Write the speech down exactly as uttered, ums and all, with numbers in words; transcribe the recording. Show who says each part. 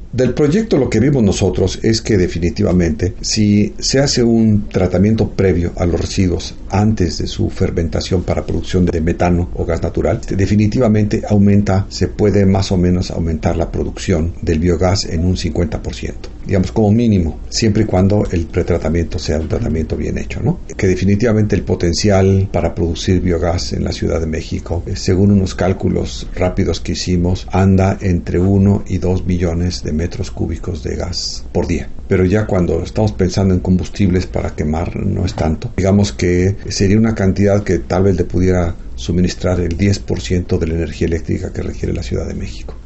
Speaker 1: Del proyecto lo que vimos nosotros es que definitivamente si se hace un tratamiento previo a los residuos antes de su fermentación para producción de metano o gas natural, definitivamente aumenta, se puede más o menos aumentar la producción del biogás en un cincuenta por ciento. Digamos como mínimo, siempre y cuando el pretratamiento sea un tratamiento bien hecho, ¿no? Que definitivamente el potencial para producir biogás en la Ciudad de México, según unos cálculos rápidos que hicimos, anda entre uno y dos billones de metros cúbicos de gas por día. Pero ya cuando estamos pensando en combustibles para quemar, no es tanto. Digamos que sería una cantidad que tal vez le pudiera suministrar el diez por ciento de la energía eléctrica que requiere la Ciudad de México.